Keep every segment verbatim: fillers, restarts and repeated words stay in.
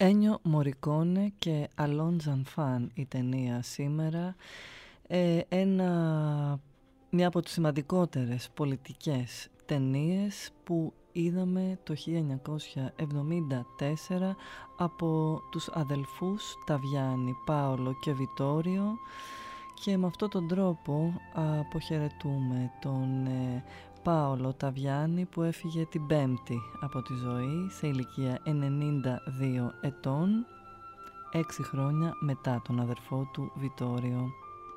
Ένιο Μορικόνε και Αλόν Ζανφάν η ταινία σήμερα. Ε, ένα, μια από τις σημαντικότερες πολιτικές ταινίες που είδαμε το χίλια εννιακόσια εβδομήντα τέσσερα από τους αδελφούς Ταβιάνι, Πάολο και Βιτόριο, και με αυτόν τον τρόπο αποχαιρετούμε τον ε, Πάολο Ταβιάνι που έφυγε την Πέμπτη από τη ζωή σε ηλικία ενενήντα δύο ετών, έξι χρόνια μετά τον αδερφό του Βιτόριο.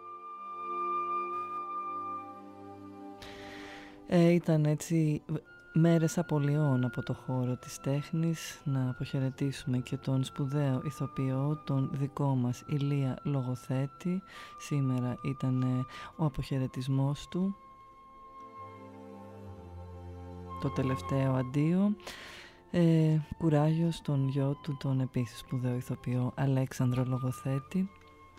Ε, ήταν έτσι μέρες απολειών από το χώρο της τέχνης. Να αποχαιρετήσουμε και τον σπουδαίο ηθοποιό, τον δικό μας Ηλία Λογοθέτη. Σήμερα ήταν ε, ο αποχαιρετισμός του, το τελευταίο αντίο. Ε, κουράγιο στον γιο του, τον επίσης σπουδαίο ηθοποιό Αλέξανδρο Λογοθέτη.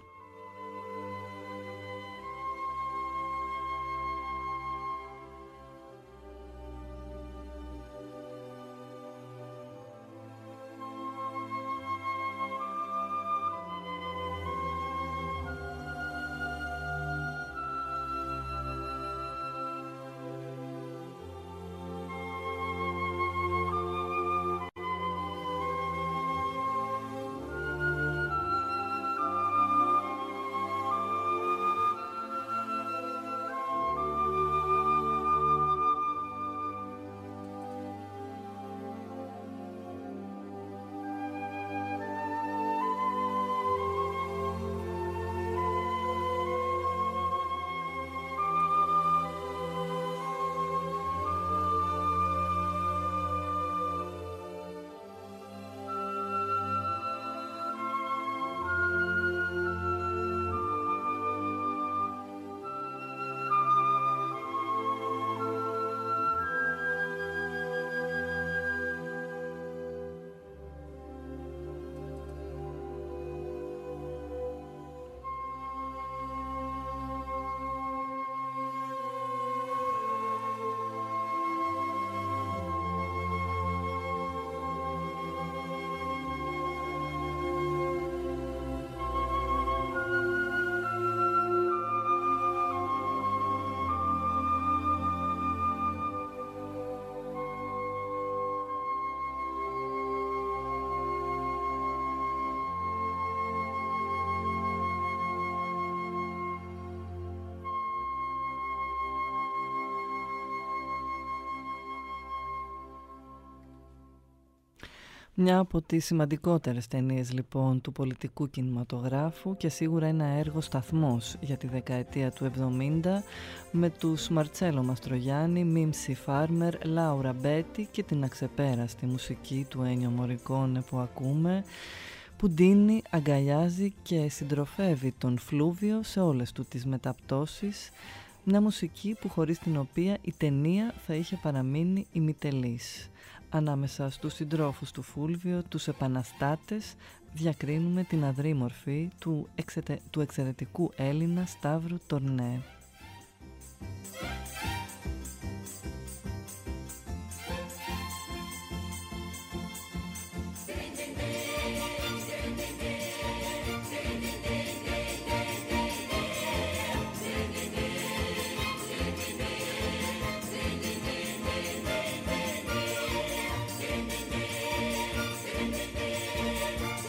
Μια από τις σημαντικότερες ταινίες λοιπόν του πολιτικού κινηματογράφου και σίγουρα ένα έργο σταθμός για τη δεκαετία του εβδομήντα, με τους Μαρτσέλο Μαστρογιάννη, Μίμση Φάρμερ, Λάουρα Μπέτη και την αξεπέραστη μουσική του Ένιο Μορικόνε που ακούμε, που ντύνει, αγκαλιάζει και συντροφεύει τον Φλούβιο σε όλες του τις μεταπτώσεις. Μια μουσική που χωρίς την οποία η ταινία θα είχε παραμείνει ημιτελής. Ανάμεσα στους συντρόφους του Φούλβιο, τους επαναστάτες, διακρίνουμε την αδρή μορφή του, εξετε... του εξαιρετικού Έλληνα Σταύρου Τορνέ.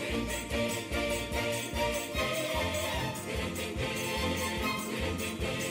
Ding, ding, ding.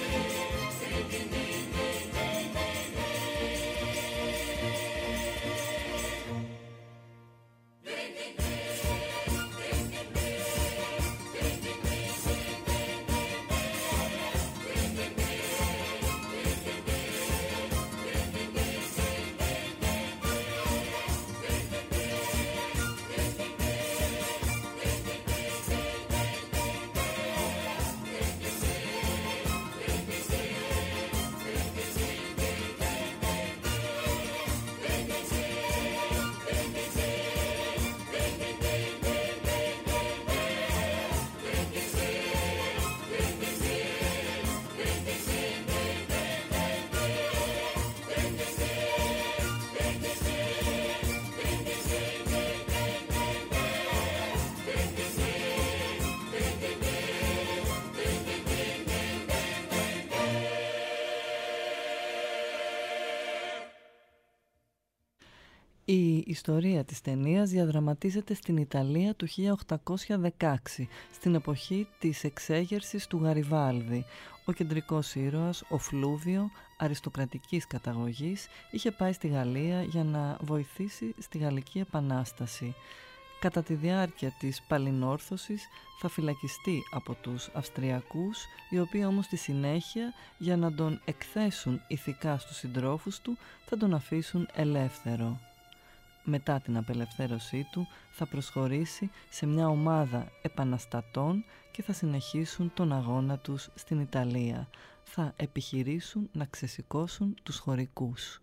Η ιστορία της ταινίας διαδραματίζεται στην Ιταλία του χίλια οκτακόσια δεκαέξι, στην εποχή της εξέγερσης του Γαριβάλδη. Ο κεντρικός ήρωας, ο Φλούβιο, αριστοκρατικής καταγωγής, είχε πάει στη Γαλλία για να βοηθήσει στη Γαλλική Επανάσταση. Κατά τη διάρκεια της παλινόρθωσης θα φυλακιστεί από τους Αυστριακούς, οι οποίοι όμως στη συνέχεια, για να τον εκθέσουν ηθικά στους συντρόφους του, θα τον αφήσουν ελεύθερο. Μετά την απελευθέρωσή του θα προσχωρήσει σε μια ομάδα επαναστατών και θα συνεχίσουν τον αγώνα τους στην Ιταλία. Θα επιχειρήσουν να ξεσηκώσουν τους χωρικούς.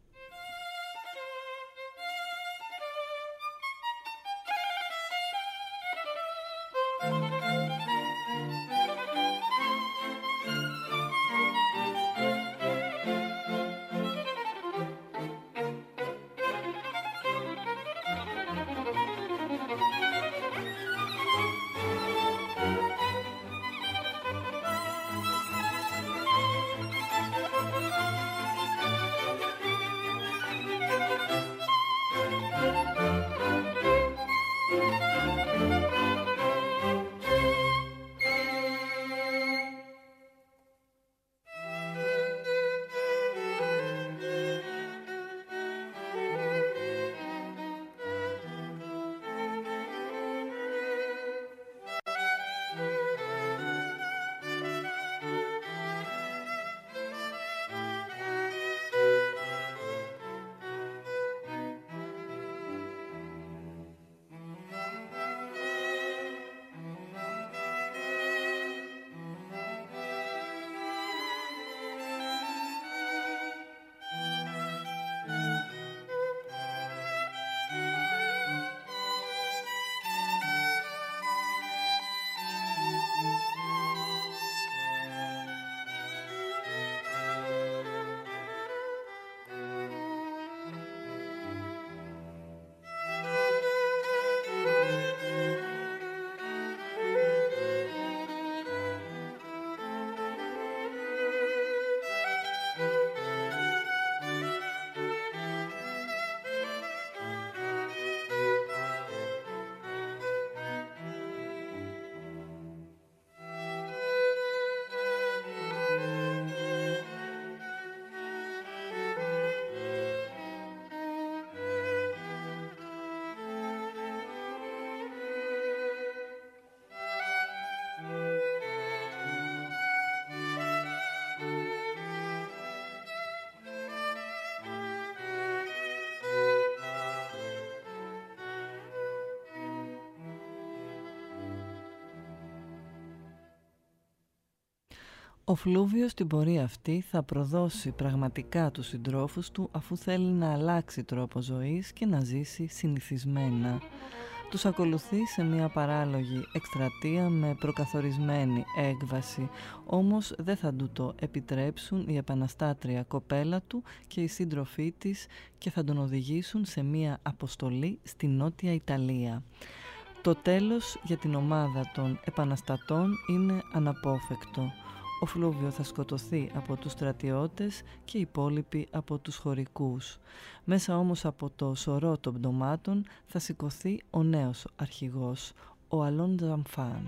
Ο Φλούβιος στην πορεία αυτή θα προδώσει πραγματικά τους συντρόφους του, αφού θέλει να αλλάξει τρόπο ζωής και να ζήσει συνηθισμένα. Τους ακολουθεί σε μια παράλογη εκστρατεία με προκαθορισμένη έκβαση, όμως δεν θα του το επιτρέψουν η επαναστάτρια κοπέλα του και οι σύντροφοί της και θα τον οδηγήσουν σε μια αποστολή στη Νότια Ιταλία. Το τέλος για την ομάδα των επαναστατών είναι αναπόφευκτο. Ο Φλούβιο θα σκοτωθεί από τους στρατιώτες και οι υπόλοιποι από τους χωρικούς. Μέσα όμως από το σωρό των πτωμάτων θα σηκωθεί ο νέος αρχηγός, ο Αλόν Ζαμφάν.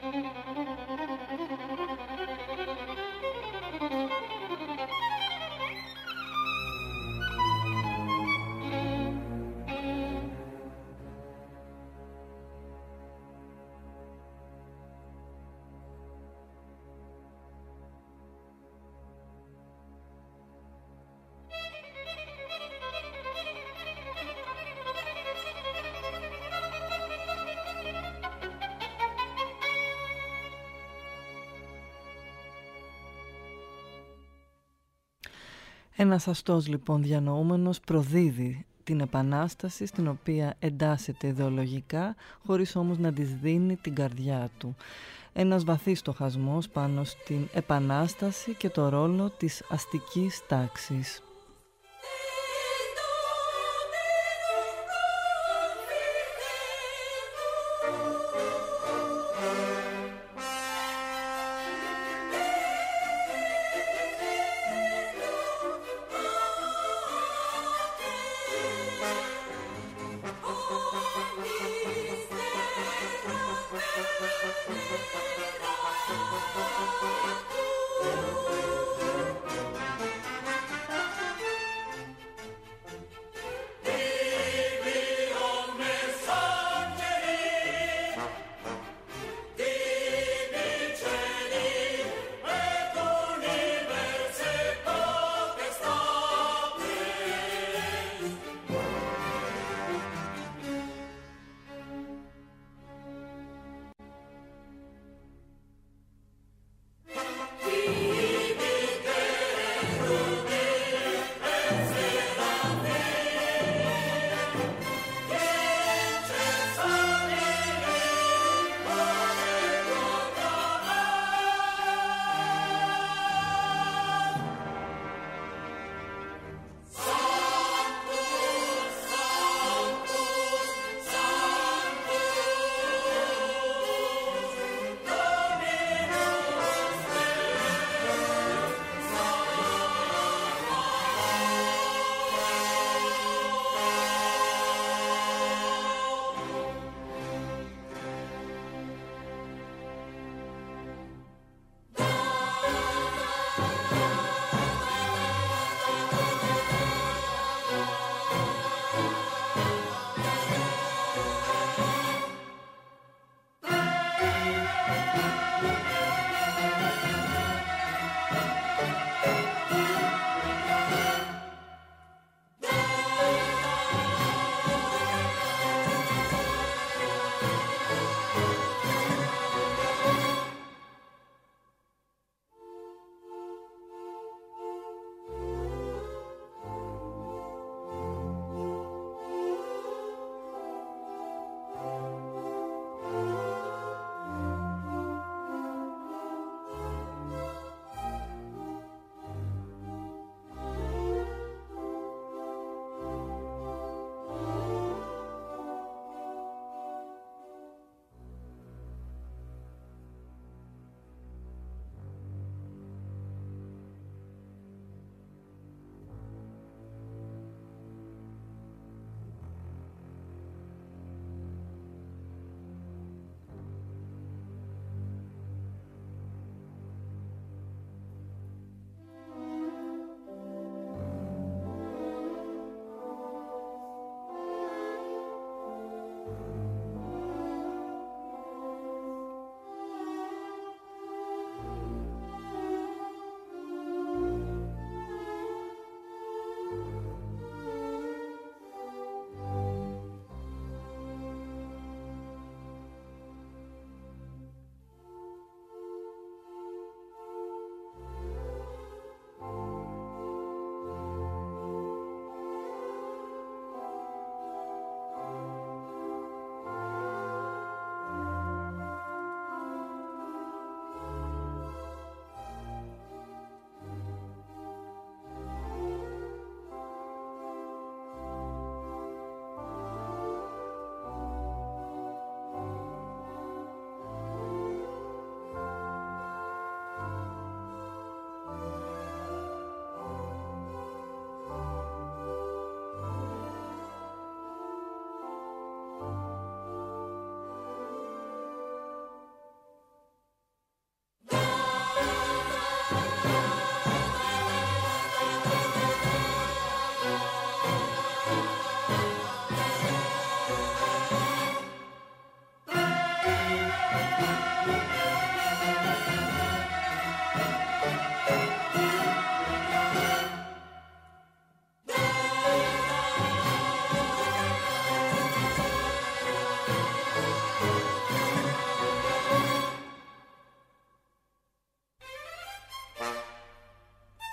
Ένας αστός λοιπόν διανοούμενος προδίδει την επανάσταση στην οποία εντάσσεται ιδεολογικά χωρίς όμως να της δίνει την καρδιά του. Ένας βαθύς στοχασμός πάνω στην επανάσταση και το ρόλο της αστικής τάξης.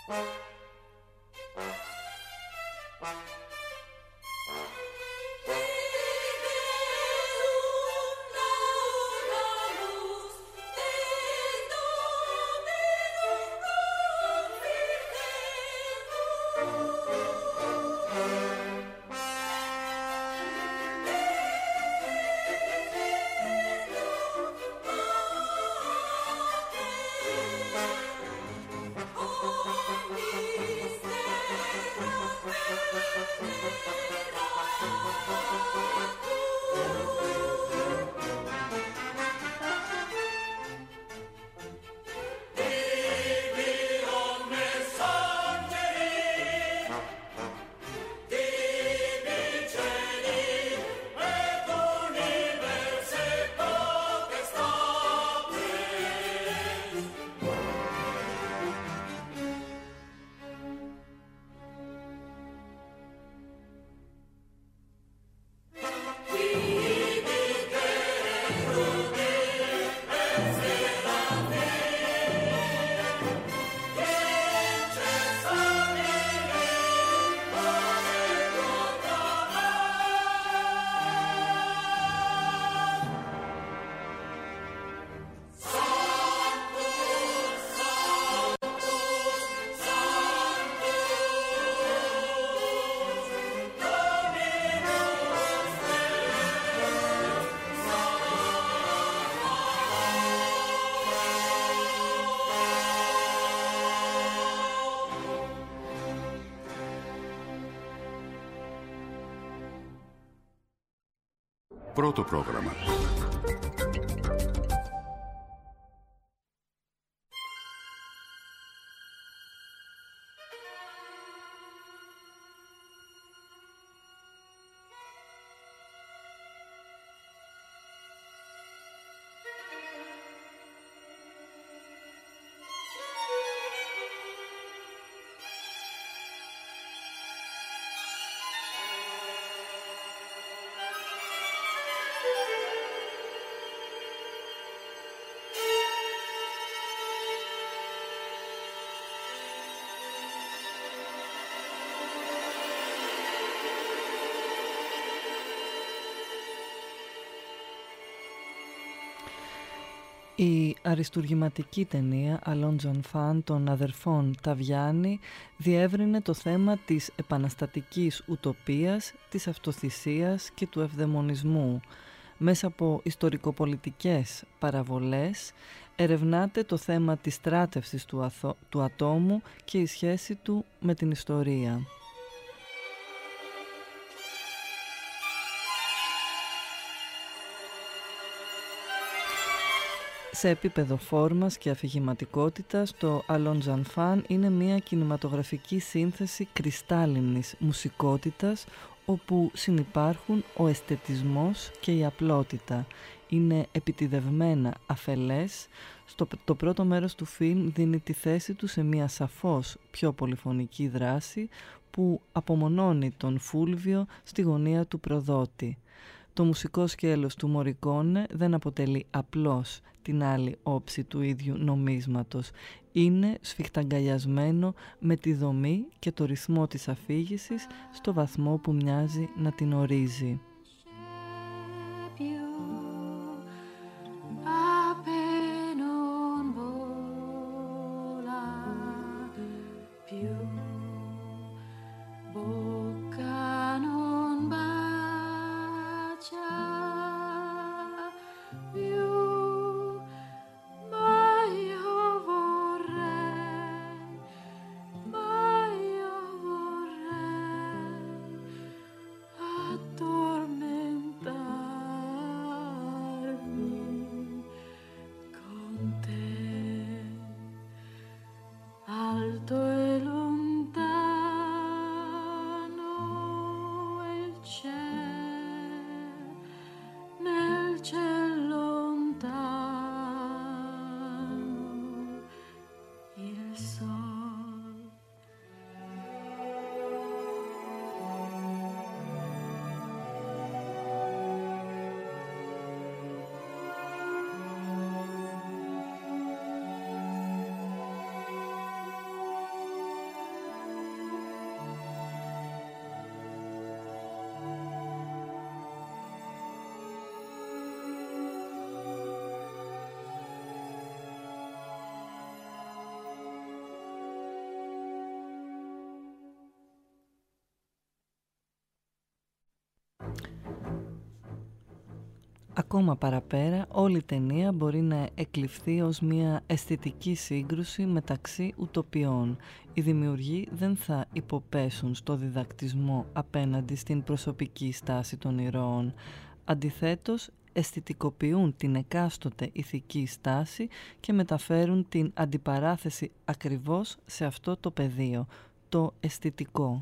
Πρώτο πρόγραμμα. Η αριστουργηματική ταινία Allons enfants των αδερφών Ταβιάννη διεύρυνε το θέμα της επαναστατικής ουτοπίας, της αυτοθυσίας και του ευδαιμονισμού. Μέσα από ιστορικοπολιτικές παραβολές ερευνάται το θέμα της στράτευσης του, αθο... του ατόμου και η σχέση του με την ιστορία. Σε επίπεδο φόρμας και αφηγηματικότητας, το Allons enfants είναι μια κινηματογραφική σύνθεση κρυστάλλινης μουσικότητας, όπου συνυπάρχουν ο αισθετισμός και η απλότητα. Είναι επιτηδευμένα αφελές. Στο το πρώτο μέρος του φιλμ δίνει τη θέση του σε μια σαφώς πιο πολυφωνική δράση που απομονώνει τον Φούλβιο στη γωνία του προδότη. Το μουσικό σκέλος του Μωρικόνε δεν αποτελεί απλώς την άλλη όψη του ίδιου νομίσματος. Είναι σφιχταγκαλιασμένο με τη δομή και το ρυθμό της αφήγησης στο βαθμό που μοιάζει να την ορίζει. Ακόμα παραπέρα, όλη η ταινία μπορεί να εκλειφθεί ως μια αισθητική σύγκρουση μεταξύ ουτοπιών. Οι δημιουργοί δεν θα υποπέσουν στο διδακτισμό απέναντι στην προσωπική στάση των ηρώων. Αντιθέτως, αισθητικοποιούν την εκάστοτε ηθική στάση και μεταφέρουν την αντιπαράθεση ακριβώς σε αυτό το πεδίο, το αισθητικό.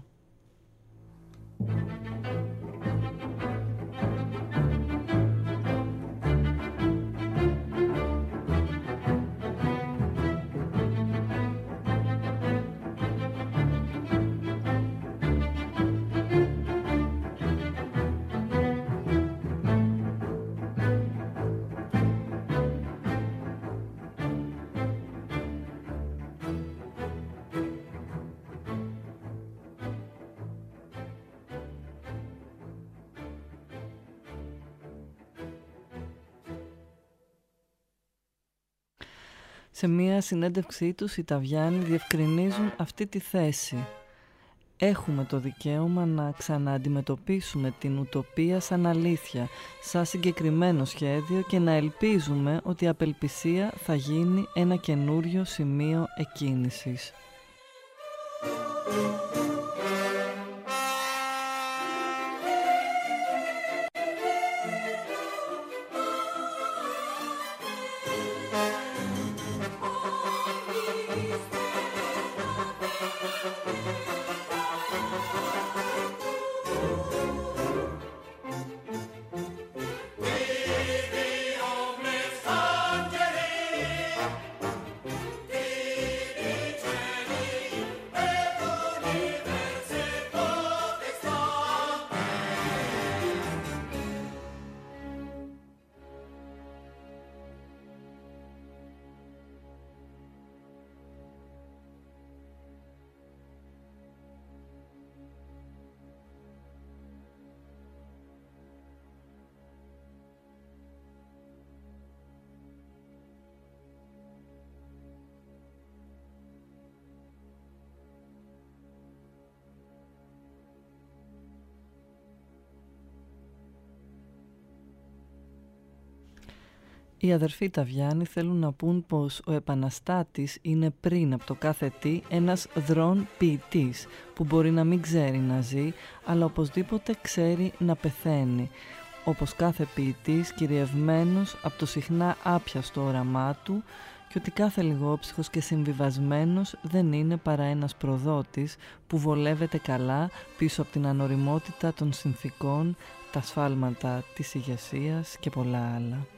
Σε μία συνέντευξή τους οι Ταβιάννη διευκρινίζουν αυτή τη θέση. Έχουμε το δικαίωμα να ξανααντιμετωπίσουμε την ουτοπία σαν αλήθεια, σαν συγκεκριμένο σχέδιο και να ελπίζουμε ότι η απελπισία θα γίνει ένα καινούριο σημείο εκκίνησης. Οι αδερφοί Ταβιάννη θέλουν να πούν πως ο επαναστάτης είναι πριν από το κάθε τι ένας δρόν ποιητής που μπορεί να μην ξέρει να ζει, αλλά οπωσδήποτε ξέρει να πεθαίνει. Όπως κάθε ποιητής κυριευμένος από το συχνά άπιαστο όραμά του, και ότι κάθε λιγόψυχος και συμβιβασμένος δεν είναι παρά ένας προδότης που βολεύεται καλά πίσω από την ανοριμότητα των συνθήκων, τα σφάλματα της ηγεσίας και πολλά άλλα.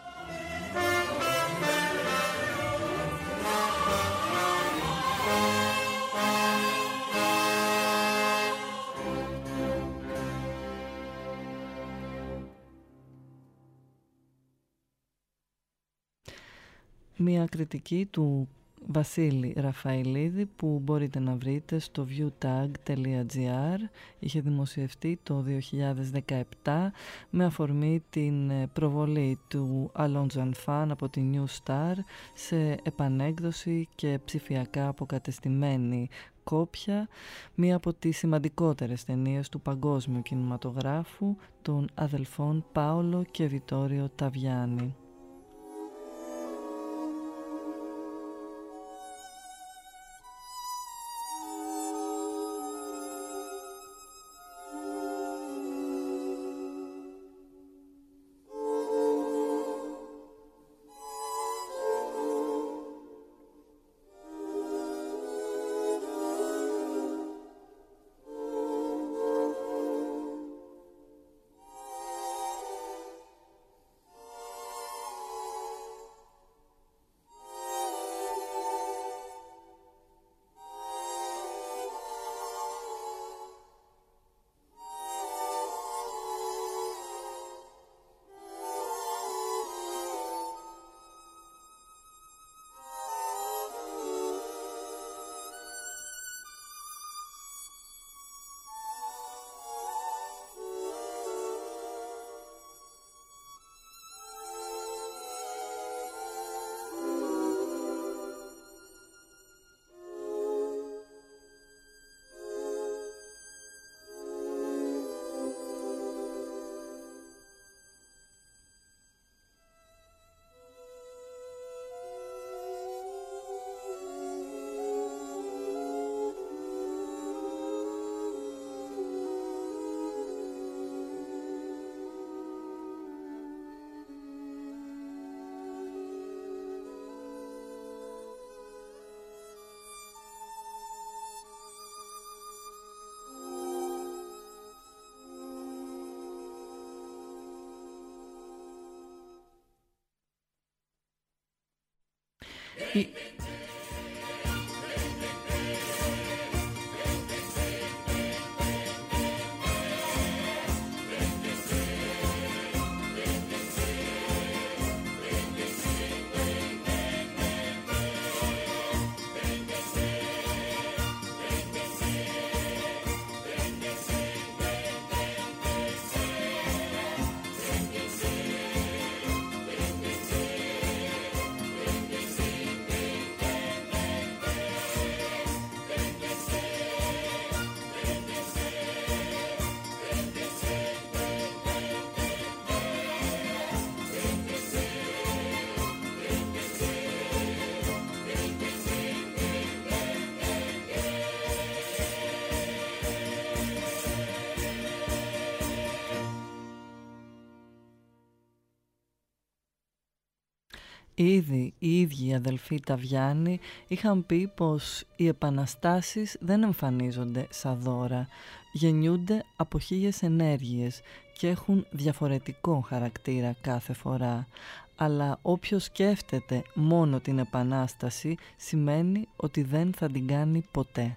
Μια κριτική του Βασίλη Ραφαηλίδη που μπορείτε να βρείτε στο viewtag τελεία gr. Είχε δημοσιευτεί το δύο χιλιάδες δεκαεπτά με αφορμή την προβολή του Alon Janfan από τη New Star σε επανέκδοση και ψηφιακά αποκατεστημένη κόπια, μία από τις σημαντικότερες ταινίες του παγκόσμιου κινηματογράφου των αδελφών Πάολο και Βιτόριο Ταβιάννη. Η... Ήδη οι ίδιοι οι αδελφοί Ταβιάννη είχαν πει πως οι επαναστάσεις δεν εμφανίζονται σαν δώρα, γεννιούνται από χίλιες ενέργειες και έχουν διαφορετικό χαρακτήρα κάθε φορά. Αλλά όποιος σκέφτεται μόνο την επανάσταση σημαίνει ότι δεν θα την κάνει ποτέ.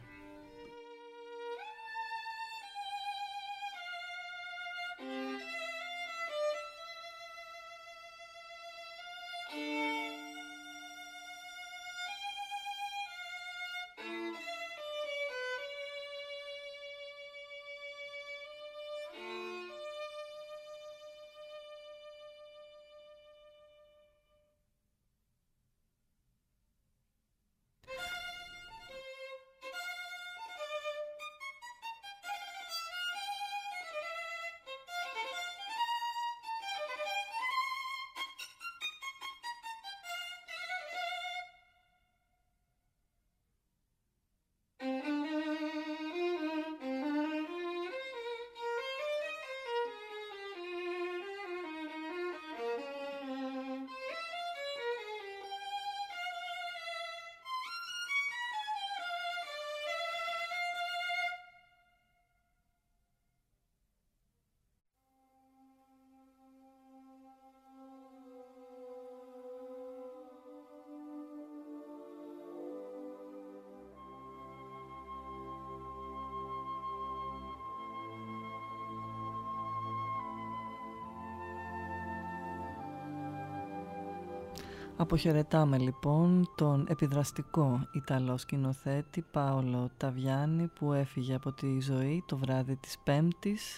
Αποχαιρετάμε λοιπόν τον επιδραστικό Ιταλό σκηνοθέτη Πάολο Ταβιάννη που έφυγε από τη ζωή το βράδυ της Πέμπτης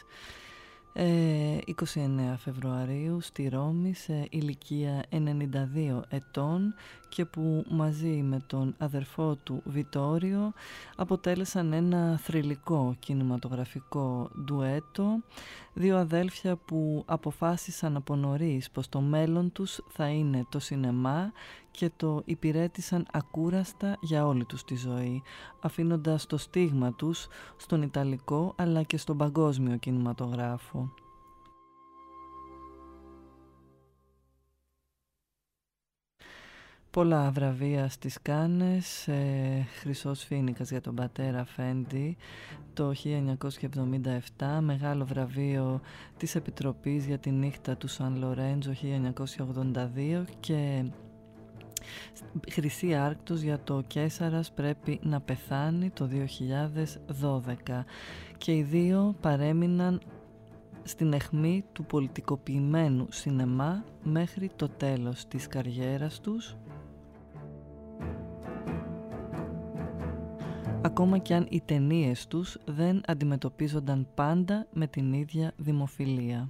ε, είκοσι εννέα Φεβρουαρίου στη Ρώμη σε ηλικία ενενήντα δύο ετών και που μαζί με τον αδερφό του Βιτόριο αποτέλεσαν ένα θρυλικό κινηματογραφικό ντουέτο, δύο αδέλφια που αποφάσισαν από νωρίς πως το μέλλον τους θα είναι το σινεμά και το υπηρέτησαν ακούραστα για όλη τους τη ζωή, αφήνοντας το στίγμα τους στον ιταλικό αλλά και στον παγκόσμιο κινηματογράφο. Πολλά βραβεία στις Κάνες, ε, Χρυσός Φοίνικας για τον πατέρα Φέντι το χίλια εννιακόσια εβδομήντα επτά, μεγάλο βραβείο της Επιτροπής για τη νύχτα του Σαν Λορέντζο χίλια εννιακόσια ογδόντα δύο και Χρυσή Άρκτος για το Καίσαρας πρέπει να πεθάνει το δύο χιλιάδες δώδεκα και οι δύο παρέμειναν στην αιχμή του πολιτικοποιημένου σινεμά μέχρι το τέλος της καριέρας τους, ακόμα κι αν οι ταινίες τους δεν αντιμετωπίζονταν πάντα με την ίδια δημοφιλία.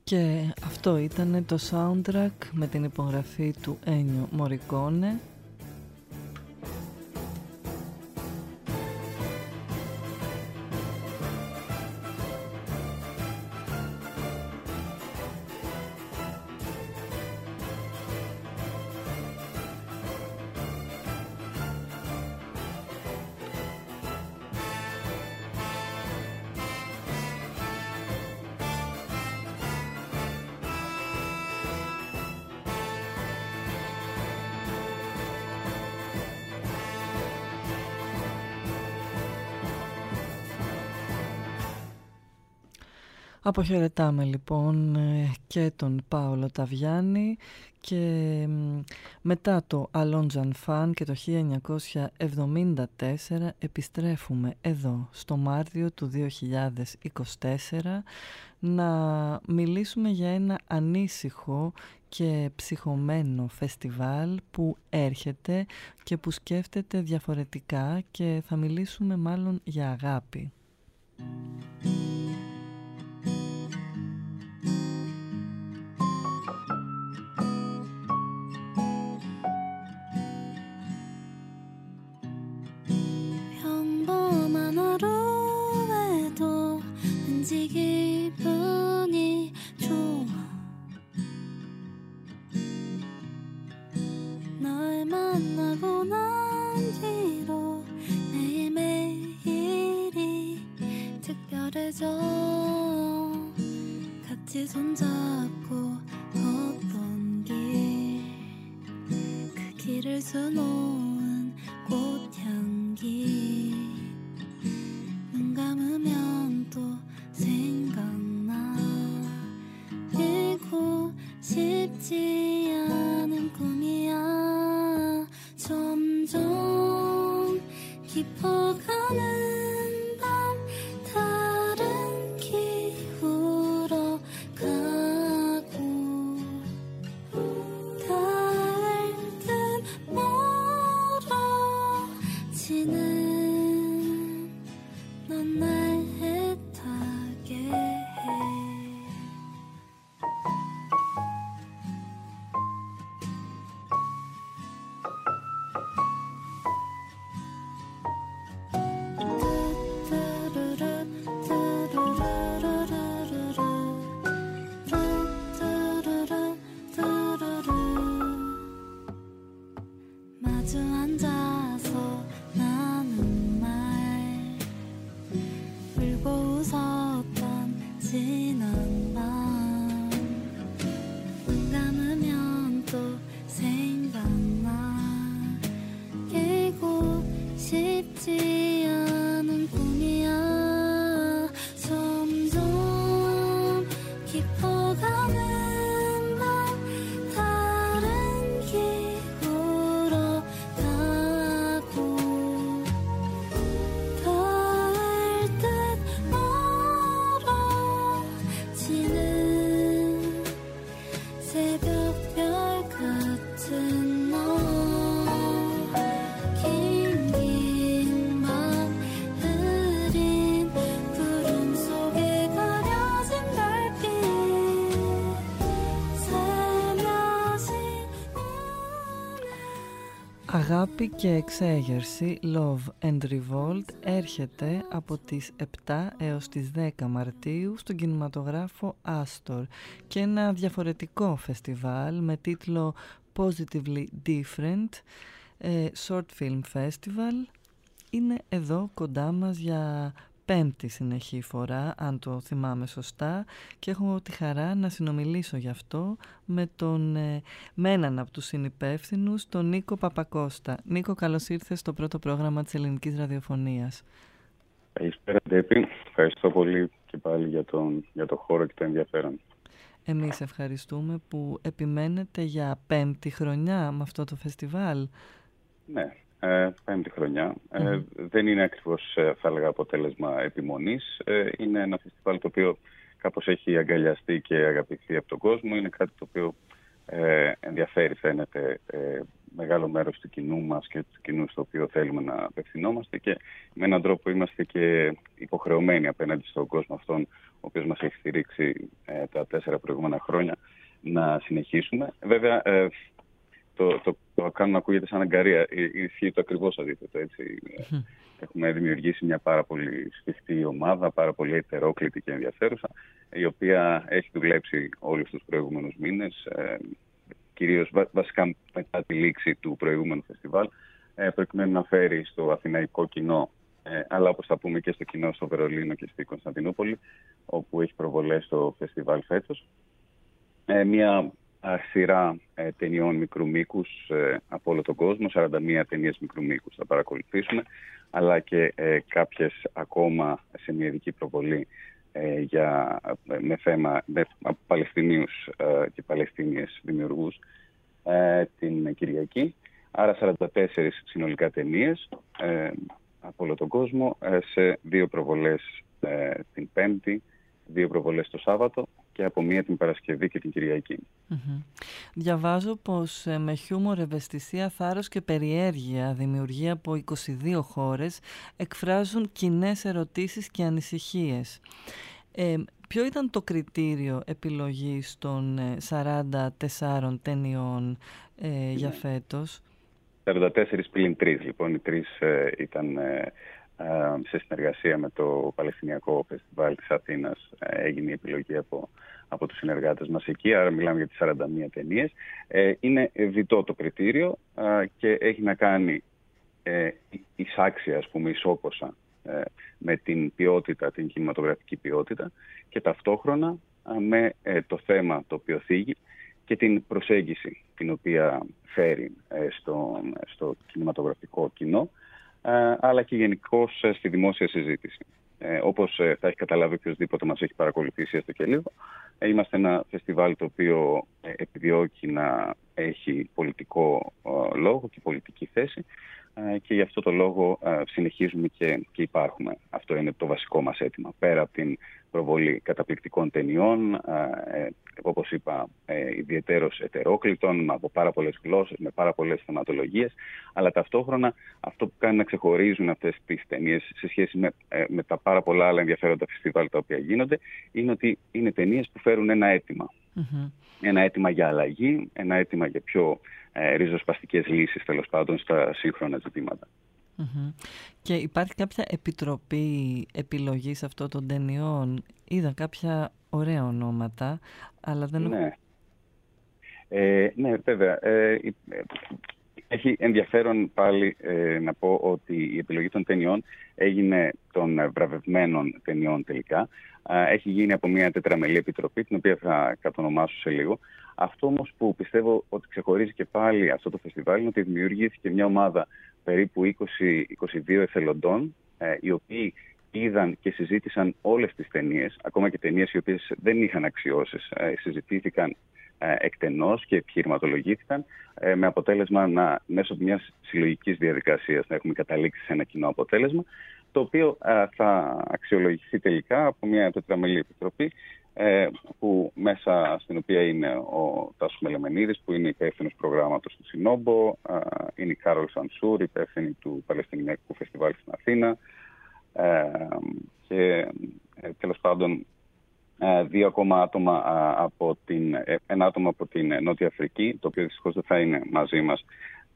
Και αυτό ήταν το soundtrack με την υπογραφή του Ένιο Μορικόνε. Αποχαιρετάμε λοιπόν και τον Πάολο Ταβιάννη και μετά το Αλόντζαν Φαν και το χίλια εννιακόσια εβδομήντα τέσσερα επιστρέφουμε εδώ στο Μάρτιο του δύο χιλιάδες είκοσι τέσσερα να μιλήσουμε για ένα ανήσυχο και ψυχωμένο φεστιβάλ που έρχεται και που σκέφτεται διαφορετικά και θα μιλήσουμε μάλλον για αγάπη. 기분이 좋아 널 만나고 난 뒤로 매일매일이 특별해져 같이 손잡고 걷던 길 그 길을 수놓은 꽃향기 눈 감으면 또 생각나 잃고 싶지 않은 꿈이야 점점 깊어가는 밤 다른 기후로 가고 닿을 듯 멀어지는 넌 날 애타게 해 마주 앉아서 나눈 말 울고 웃었던 지난 밤 눈 감으면 또 생각나 깨고 싶지 않은 꿈이야 점점 깊어가는 밤 다른 기후로 가고 닿을 듯 멀어지는 새벽별 같은 너 긴긴 밤 흐린 구름 속에 가려진 달빛 살며시 Αγάπη και εξέγερση, Love and Revolt, έρχεται από τις επτά έως τις δέκα Μαρτίου στον κινηματογράφο Άστορ και ένα διαφορετικό φεστιβάλ με τίτλο Positively Different, ε, Short Film Festival, είναι εδώ κοντά μας για πέμπτη συνεχή φορά, αν το θυμάμαι σωστά, και έχω τη χαρά να συνομιλήσω γι' αυτό με, τον, ε, με έναν από τους συνυπεύθυνους, τον Νίκο Παπακώστα. Νίκο, καλώς ήρθες στο πρώτο πρόγραμμα της Ελληνικής Ραδιοφωνίας. Καλησπέρα, Ντέπη. Ευχαριστώ πολύ και πάλι για τον, για το χώρο και το ενδιαφέρον. Εμείς ευχαριστούμε που επιμένετε για πέμπτη χρονιά με αυτό το φεστιβάλ. Ναι, ε, πέμπτη χρονιά. Mm-hmm. Ε, δεν είναι ακριβώς, θα έλεγα, αποτέλεσμα επιμονής. Ε, είναι ένα φεστιβάλ το οποίο κάπως έχει αγκαλιαστεί και αγαπηθεί από τον κόσμο. Είναι κάτι το οποίο ε, ενδιαφέρει, φαίνεται, ε, μεγάλο μέρος του κοινού μας και του κοινού στο οποίο θέλουμε να απευθυνόμαστε, και με έναν τρόπο είμαστε και υποχρεωμένοι απέναντι στον κόσμο αυτόν ο οποίος μας έχει στηρίξει ε, τα τέσσερα προηγούμενα χρόνια να συνεχίσουμε. Βέβαια, ε, το, το, το κάνω να ακούγεται σαν αγκαρία. Ισχύει το ακριβώς αντίθετο, έτσι. Mm. Έχουμε δημιουργήσει μια πάρα πολύ σφιχτή ομάδα, πάρα πολύ ετερόκλητη και ενδιαφέρουσα, η οποία έχει δουλέψει όλους τους προηγούμενους μήνες, ε, κυρίως βα, βασικά μετά τη λήξη του προηγούμενου φεστιβάλ, ε, προκειμένου να φέρει στο αθηναϊκό κοινό, ε, αλλά όπως θα πούμε και στο κοινό στο Βερολίνο και στη Κωνσταντινούπολη, όπου έχει προβολές στο φεστιβάλ φέτος, ε, μια σειρά ε, ταινιών μικρού μήκους ε, από όλο τον κόσμο, σαράντα μία ταινίες μικρού μήκους θα παρακολουθήσουμε, αλλά και ε, κάποιες ακόμα σε μια ειδική προβολή ε, για, με θέμα με, από Παλαιστινίους ε, και Παλαιστίνιες δημιουργούς ε, την Κυριακή. Άρα σαράντα τέσσερις συνολικά ταινίες ε, από όλο τον κόσμο, ε, σε δύο προβολές ε, την Πέμπτη, δύο προβολές το Σάββατο και από μία την Παρασκευή και την Κυριακή. Mm-hmm. Διαβάζω πως ε, με χιούμορ, ευαισθησία, θάρρος και περιέργεια δημιουργία από είκοσι δύο χώρες εκφράζουν κοινές ερωτήσεις και ανησυχίες. Ε, ποιο ήταν το κριτήριο επιλογής των ε, σαράντα τεσσάρων ταινιών ε, mm-hmm. για φέτος? σαράντα τέσσερις πλην τρεις, λοιπόν. Οι τρεις ε, ήταν... Ε, σε συνεργασία με το Παλαιστινιακό Φεστιβάλ της Αθήνας, έγινε η επιλογή από, από τους συνεργάτες μας εκεί, άρα μιλάμε για τις σαράντα μία ταινίες. Ε, είναι διτό το κριτήριο ε, και έχει να κάνει ε, εισάξια, ας πούμε, ισόποσα ε, με την ποιότητα, την κινηματογραφική ποιότητα, και ταυτόχρονα ε, με ε, το θέμα το οποίο θίγει και την προσέγγιση την οποία φέρει ε, στο, στο κινηματογραφικό κοινό, αλλά και γενικώς στη δημόσια συζήτηση. Ε, όπως ε, θα έχει καταλάβει οποιοδήποτε μας έχει παρακολουθήσει έστω και λίγο, ε, είμαστε ένα φεστιβάλ το οποίο ε, επιδιώκει να έχει πολιτικό ε, λόγο και πολιτική θέση, ε, και γι' αυτό το λόγο ε, συνεχίζουμε και, και υπάρχουμε. Αυτό είναι το βασικό μας αίτημα. Πέρα από την προβολή καταπληκτικών ταινιών, ε, όπως είπα, ε, ιδιαιτέρως ετερόκλητων, από πάρα πολλές γλώσσες, με πάρα πολλές θεματολογίες, αλλά ταυτόχρονα αυτό που κάνει να ξεχωρίζουν αυτές τις ταινίες σε σχέση με, ε, με τα πάρα πολλά άλλα ενδιαφέροντα φεστιβάλ τα οποία γίνονται, είναι ότι είναι ταινίες που φέρουν ένα αίτημα. Mm-hmm. Ένα αίτημα για αλλαγή, ένα αίτημα για πιο ε, ριζοσπαστικές λύσεις, τέλος πάντων, στα σύγχρονα ζητήματα. Mm-hmm. Και υπάρχει κάποια επιτροπή επιλογής αυτών των ταινιών? Είδα κάποια ωραία ονόματα, αλλά δεν... Ναι, ε, ναι βέβαια. Ε, έχει ενδιαφέρον πάλι ε, να πω ότι η επιλογή των ταινιών έγινε των βραβευμένων ταινιών τελικά. Ε, έχει γίνει από μια τετραμελή επιτροπή, την οποία θα κατονομάσω σε λίγο. Αυτό όμως που πιστεύω ότι ξεχωρίζει και πάλι αυτό το φεστιβάλ είναι ότι δημιουργήθηκε μια ομάδα περίπου είκοσι με είκοσι δύο εθελοντών, ε, οι οποίοι είδαν και συζήτησαν όλες τις ταινίες, ακόμα και ταινίες οι οποίες δεν είχαν αξιώσεις, ε, συζητήθηκαν ε, εκτενώς και επιχειρηματολογήθηκαν, ε, με αποτέλεσμα να, μέσω μιας συλλογικής διαδικασίας, να έχουμε καταλήξει σε ένα κοινό αποτέλεσμα, το οποίο ε, θα αξιολογηθεί τελικά από μια τετραμελή επιτροπή, ε, που μέσα στην οποία είναι ο Τάσος Μελεμενίδης, που είναι υπεύθυνος προγράμματος του Συνόμπο, ε, είναι η Κάρολ Σανσούρ, υπεύθυνη του Παλαιστινιακού Φεστιβάλ στην Αθήνα, ε, και ε, τέλος πάντων ε, δύο ακόμα άτομα ε, από την, ε, ένα άτομο από την Νότια Αφρική, το οποίο δυστυχώς δεν θα είναι μαζί μας,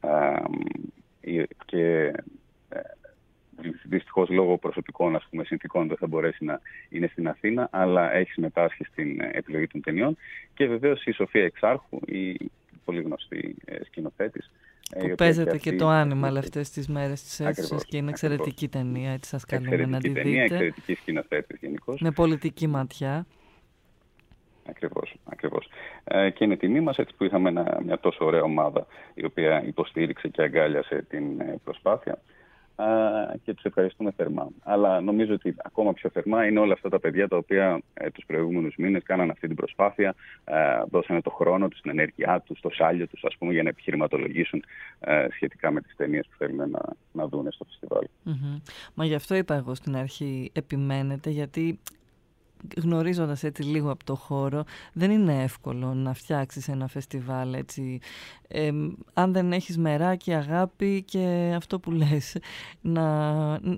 ε, και ε, δυστυχώς λόγω προσωπικών, ας πούμε, συνθηκών δεν θα μπορέσει να είναι στην Αθήνα, αλλά έχει συμμετάσχει στην επιλογή των ταινιών. Και βεβαίως η Σοφία Εξάρχου, η πολύ γνωστή σκηνοθέτης, που παίζεται και, και το Animal αυτές τις μέρες της αίθουσας και είναι εξαιρετική ακριβώς. Ταινία, έτσι σας καλούμε να τη δείτε. Εξαιρετική σκηνοθέτης γενικώς. Με πολιτική ματιά. Ακριβώς, ακριβώς. Ε, και είναι τιμή μας έτσι που είχαμε ένα, μια τόσο ωραία ομάδα η οποία υποστήριξε και αγκάλιασε την ε, προσπάθεια, ε, και τους ευχαριστούμε θερμά. Αλλά νομίζω ότι ακόμα πιο θερμά είναι όλα αυτά τα παιδιά τα οποία ε, τους προηγούμενους μήνες κάναν αυτή την προσπάθεια, ε, δώσανε το χρόνο τους, την ενέργειά τους, το σάλιο τους, ας πούμε, για να επιχειρηματολογήσουν ε, σχετικά με τις ταινίες που θέλουν να, να δουν στο φεστιβάλ. Mm-hmm. Μα γι' αυτό είπα εγώ στην αρχή, επιμένετε, γιατί γνωρίζοντας έτσι λίγο από το χώρο, δεν είναι εύκολο να φτιάξεις ένα φεστιβάλ έτσι. Ε, αν δεν έχεις μεράκι, αγάπη και αυτό που λες, να,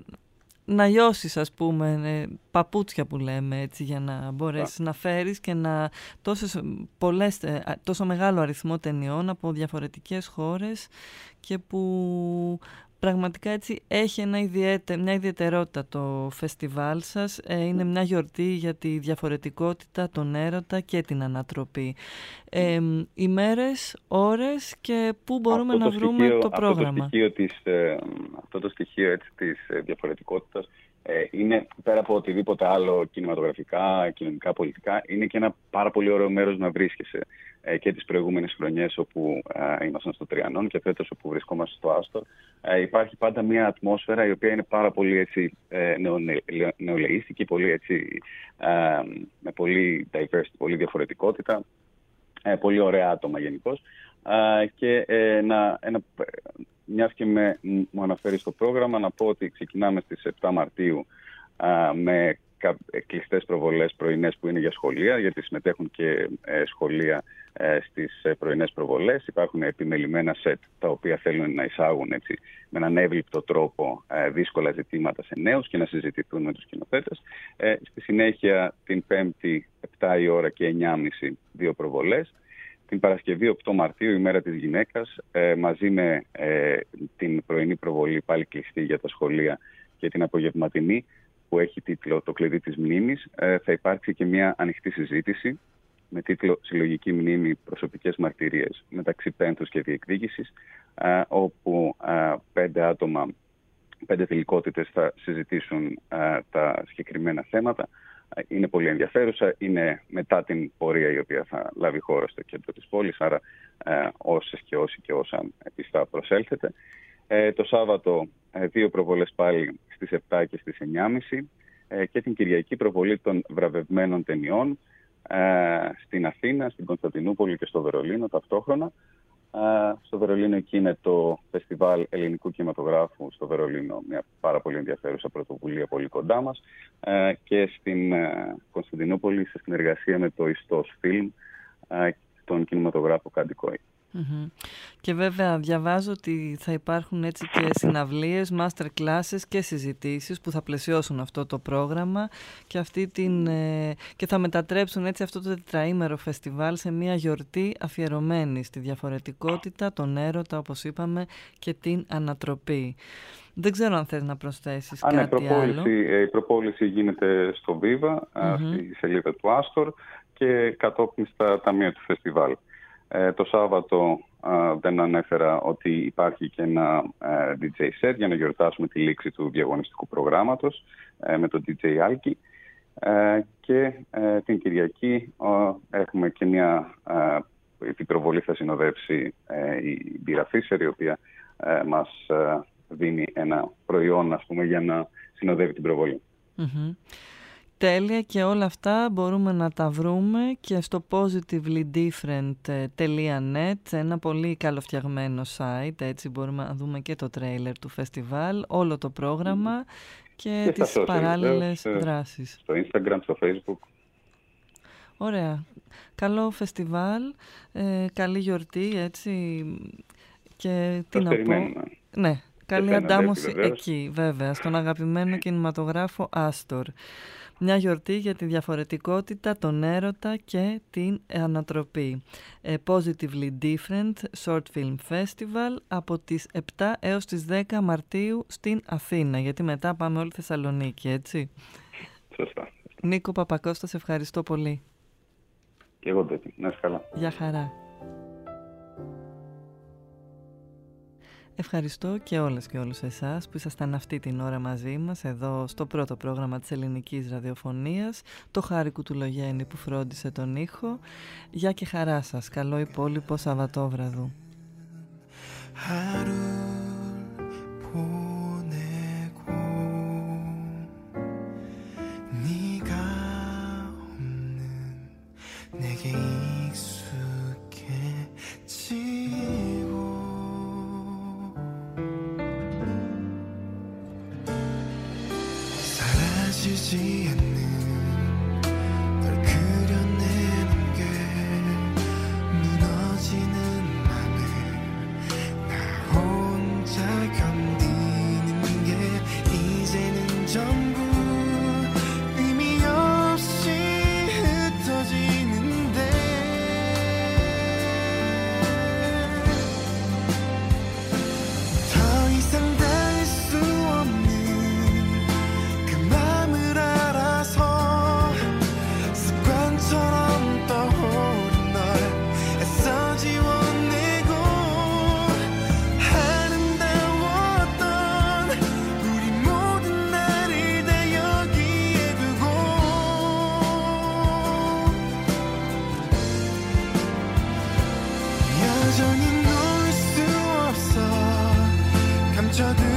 να λιώσεις, ας πούμε, παπούτσια που λέμε, έτσι, για να μπορέσεις yeah. να φέρεις και να τόσες πολλές, τόσο μεγάλο αριθμό ταινιών από διαφορετικές χώρες και που πραγματικά έτσι έχει ένα ιδιαίτε, μια ιδιαιτερότητα το φεστιβάλ σας. Ε, είναι μια γιορτή για τη διαφορετικότητα, τον έρωτα και την ανατροπή. Ε, ημέρες, ώρες και πού μπορούμε αυτό να το βρούμε στοιχείο, το πρόγραμμα. Αυτό το στοιχείο της, ε, αυτό το στοιχείο έτσι, της ε, διαφορετικότητας ε, είναι πέρα από οτιδήποτε άλλο κινηματογραφικά, κοινωνικά, πολιτικά, είναι και ένα πάρα πολύ ωραίο μέρος να βρίσκεσαι. Ε, και τις προηγούμενες χρονιές όπου ε, ήμασταν στο Τριανόν και φέτος όπου βρισκόμαστε στο Άστορ, ε, υπάρχει πάντα μια ατμόσφαιρα η οποία είναι πάρα πολύ έτσι, ε, νεολαίστικη, πολύ, έτσι, ε, με πολύ diversity, πολύ διαφορετικότητα, ε, πολύ ωραία άτομα γενικώς. Ε, και ε, να, ένα, μιας και με, μου αναφέρει στο πρόγραμμα, να πω ότι ξεκινάμε στις επτά Μαρτίου ε, με κλειστές προβολές πρωινές που είναι για σχολεία, γιατί συμμετέχουν και ε, σχολεία ε, στις ε, πρωινές προβολές. Υπάρχουν επιμελημένα σετ τα οποία θέλουν να εισάγουν έτσι, με έναν εύληπτο τρόπο ε, δύσκολα ζητήματα σε νέους και να συζητηθούν με τους σκηνοθέτες. Ε, στη συνέχεια την Πέμπτη επτά η ώρα και εννιά και μισή δύο προβολές. Την Παρασκευή οκτώ Μαρτίου, ημέρα της γυναίκας, ε, μαζί με ε, την πρωινή προβολή πάλι κλειστή για τα σχολεία και την απογευματινή, που έχει τίτλο «Το κλειδί της μνήμης», ε, θα υπάρξει και μια ανοιχτή συζήτηση με τίτλο «Συλλογική μνήμη, προσωπικές μαρτυρίες μεταξύ πένθους και διεκδίκησης», ε, όπου ε, πέντε άτομα, πέντε θηλυκότητες θα συζητήσουν ε, τα συγκεκριμένα θέματα. Ε, είναι πολύ ενδιαφέρουσα, είναι μετά την πορεία η οποία θα λάβει χώρα στο κέντρο της πόλης, άρα ε, όσες και όσοι και όσα πιστά προσέλθετε. Ε, το Σάββατο ε, δύο προβολές πάλι στις επτά και στις εννιά και μισή ε, και την Κυριακή προβολή των βραβευμένων ταινιών ε, στην Αθήνα, στην Κωνσταντινούπολη και στο Βερολίνο ταυτόχρονα. Ε, στο Βερολίνο εκεί είναι το Φεστιβάλ Ελληνικού Κινηματογράφου στο Βερολίνο, μια πάρα πολύ ενδιαφέρουσα πρωτοβουλία πολύ κοντά μας, ε, και στην ε, Κωνσταντινούπολη σε συνεργασία με το Ιστός Φιλμ, ε, τον κινηματογράφο Καντικόη. Mm-hmm. Και βέβαια διαβάζω ότι θα υπάρχουν έτσι και συναυλίες, master classes και συζητήσεις που θα πλαισιώσουν αυτό το πρόγραμμα και, αυτή την, ε, και θα μετατρέψουν έτσι αυτό το τετραήμερο φεστιβάλ σε μια γιορτή αφιερωμένη στη διαφορετικότητα, τον έρωτα όπως είπαμε και την ανατροπή. Δεν ξέρω αν θες να προσθέσεις Α, κάτι ναι, προπόληση, άλλο. Η προπόληση γίνεται στο Viva, mm-hmm. στη σελίδα του Άστορ και κατόπιν στα ταμεία του φεστιβάλ. Ε, το Σάββατο ε, δεν ανέφερα ότι υπάρχει και ένα ε, ντι τζέι set για να γιορτάσουμε τη λήξη του διαγωνιστικού προγράμματος ε, με τον ντι τζέι Alki. Ε, και ε, την Κυριακή ε, έχουμε και μια ε, την προβολή θα συνοδεύσει ε, η Μπύρα Φίσερ, η οποία ε, μας ε, δίνει ένα προϊόν, ας πούμε, για να συνοδεύει την προβολή. Mm-hmm. Τέλεια, και όλα αυτά μπορούμε να τα βρούμε και στο positively different dot net, ένα πολύ καλοφτιαγμένο site, έτσι μπορούμε να δούμε και το τρέιλερ του φεστιβάλ, όλο το πρόγραμμα και, και τις παράλληλες videos, δράσεις. Στο Instagram, στο Facebook. Ωραία. Καλό φεστιβάλ, ε, καλή γιορτή, έτσι, και τι να πω. Ναι, καλή αντάμωση εκεί, βέβαια, στον αγαπημένο κινηματογράφο Άστορ. Μια γιορτή για τη διαφορετικότητα, τον έρωτα και την ανατροπή. Ε, Positively Different Short Film Festival από τις επτά έως τις δέκα Μαρτίου στην Αθήνα, γιατί μετά πάμε όλη Θεσσαλονίκη, έτσι. Σωστά. Νίκο Παπακώστα, σε ευχαριστώ πολύ. Και εγώ τέτοιο. Να είσαι καλά. Γεια χαρά. Ευχαριστώ και όλες και όλους εσάς που ήσασταν αυτή την ώρα μαζί μας εδώ στο πρώτο πρόγραμμα της ελληνικής ραδιοφωνίας, το Χάρη Κουτουλογέννη που φρόντισε τον ήχο. Γεια και χαρά σας. Καλό υπόλοιπο Σαββατόβραδου. 사라지지 않는 상처들